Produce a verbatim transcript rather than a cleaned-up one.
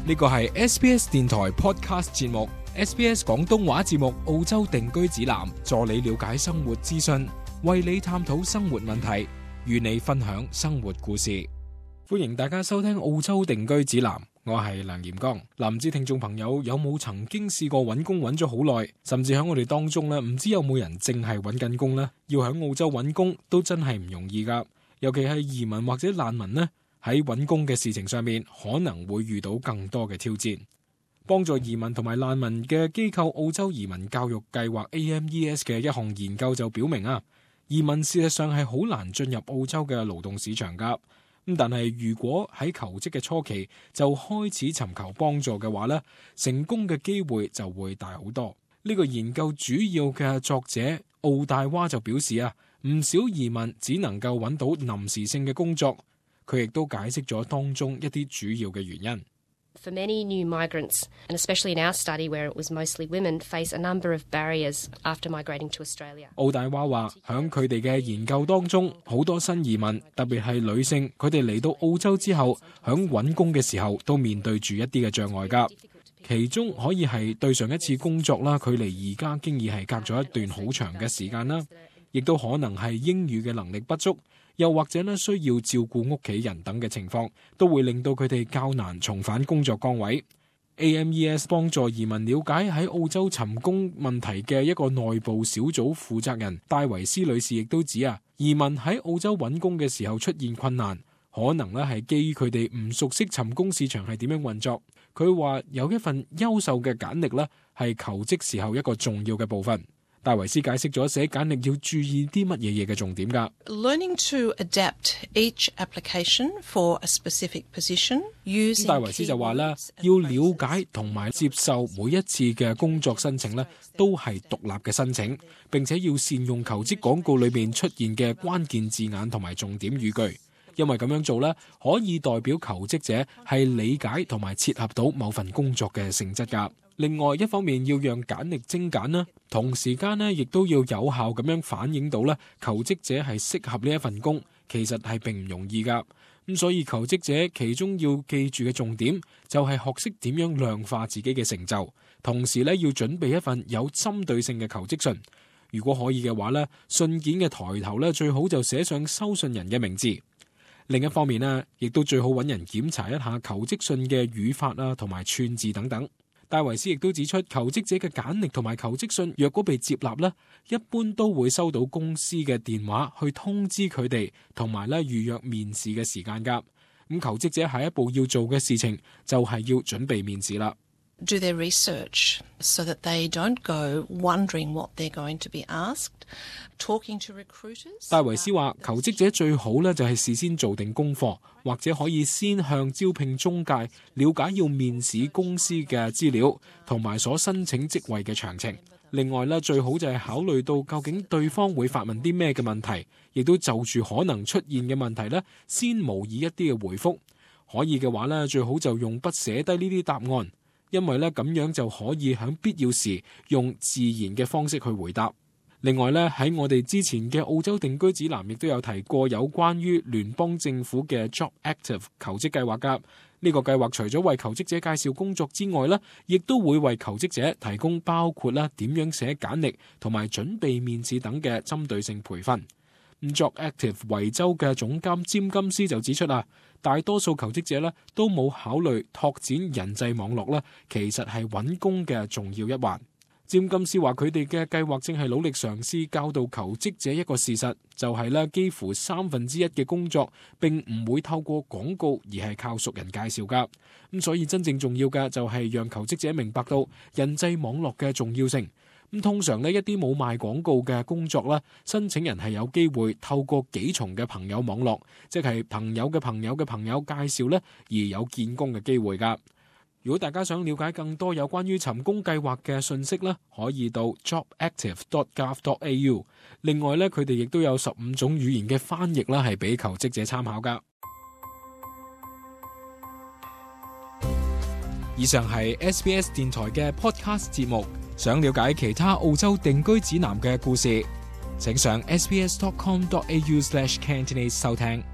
呢個係 S B S 電台 Podcast 節目 S B S 廣東話節目澳洲定居指南，助你了解生活資訊，為你探討生活問題，與你分享生活故事。歡迎大家收聽澳洲定居指南，我係梁炎剛。唔知聽眾朋友有冇曾經試過揾工揾咗好耐，甚至喺我哋當中呢，唔知有冇人淨係揾緊工呢？要喺澳洲揾工都真係唔容易噶，尤其係移民或者難民呢，喺揾工嘅事情上面可能會遇到更多嘅挑戰。幫助移民同埋難民嘅機構澳洲移民教育計劃 A M E S 嘅一項研究就表明啊，移民事實上係好難進入澳洲嘅勞動市場噶。咁但係如果喺求職嘅初期就開始尋求幫助嘅話呢，成功嘅機會就會大好多。呢個研究主要嘅作者澳大娃就表示啊，唔少移民只能夠揾到臨時性嘅工作。佢亦都解釋咗當中一啲主要嘅原因。 For many new migrants, and especially in our study where it was mostly women, face a number of barriers after migrating to Australia. 澳大娃話，響佢哋嘅研究當中，好多新移民，特別係女性，佢哋嚟到澳洲之後，響揾工嘅時候都面對住一啲嘅障礙㗎。其中可以係對上一次工作啦，距離而家經已係隔咗一段好長嘅時間啦，亦都可能係英語嘅能力不足。又或者咧需要照顧屋企人等嘅情況，都會令到佢哋較難重返工作崗位。A M E S 幫助移民了解喺澳洲尋工問題嘅一個內部小組負責人戴維斯女士亦都指啊，移民喺澳洲揾工嘅時候出現困難，可能咧係基於佢哋唔熟悉尋工市場係點樣運作。佢話有一份優秀嘅簡歷咧係求職時候一個重要嘅部分。戴維斯解釋咗寫簡歷要注意啲乜嘢嘢嘅重點㗎。 Learning to adapt each application for a specific position. 戴維斯就話咧，要了解同埋接受每一次嘅工作申請咧，都係獨立嘅申請，並且要善用求職廣告裏面出現嘅關鍵字眼同埋重點語句，因為咁樣做咧，可以代表求職者係理解同埋切合到某份工作嘅性質㗎。另外一方面要讓簡歷精簡啦，同時間呢亦都要有效咁樣反映到咧求職者係適合呢一份工，其實係並唔容易噶。咁所以求職者其中要記住嘅重點就係學識點樣量化自己嘅成就，同時咧要準備一份有針對性嘅求職信。如果可以嘅話咧，信件嘅抬頭咧最好就寫上收信人嘅名字。另一方面呢，亦都最好揾人檢查一下求職信嘅語法啊，同埋串字等等。戴維斯亦都指出，求職者嘅簡歷同埋求職信若果被接納呢，一般都會收到公司嘅電話去通知佢哋，同埋咧預約面試嘅時間㗎。咁求職者下一步要做嘅事情就係要準備面試啦。 Do their research so that they don't go wondering what they're going to be asked. Talking to recruiters. 戴維斯話，求職者最好咧就係事先做定功課，或者可以先向招聘中介了解要面試公司嘅資料，同埋所申請職位嘅詳情。另外咧，最好就係考慮到究竟對方會發問啲咩嘅問題，亦都就住可能出現嘅問題咧，先模擬一啲嘅回覆。可以嘅話咧，最好就用筆寫低呢啲答案。因為咧咁樣就可以喺必要時用自然嘅方式去回答。另外咧，喺我哋之前嘅澳洲定居指南亦都有提過有關於聯邦政府嘅 Job Active 求職計劃㗎。呢個計劃除咗為求職者介紹工作之外咧，亦都會為求職者提供包括啦點樣寫簡歷同埋準備面試等嘅針對性培訓。Job Active 維州嘅總監詹金斯就指出啦，大多數求職者咧都冇考慮拓展人際網絡咧，其實係揾工嘅重要一環。詹金斯話佢哋嘅計劃正係努力嘗試教導求職者一個事實，就係咧幾乎三分之一嘅工作並唔會透過廣告，而係靠熟人介紹噶。咁所以真正重要嘅就係讓求職者明白到人際網絡嘅重要性。咁通常呢一啲冇賣廣告嘅工作咧，申請人係有機會透過幾重嘅朋友網絡，即係朋友嘅朋友嘅朋友介紹咧，而有見工嘅機會噶。如果大家想了解更多有關於尋工計劃嘅信息咧，可以到 job active dot gov dot a u。另外咧，佢哋亦都有十五種語言嘅翻譯啦，係俾求職者參考噶。以上係 S B S 電台嘅 podcast 節目。想了解其他澳洲定居指南嘅故事，請上 s b s dot com dot a u slash cantonese 收聽。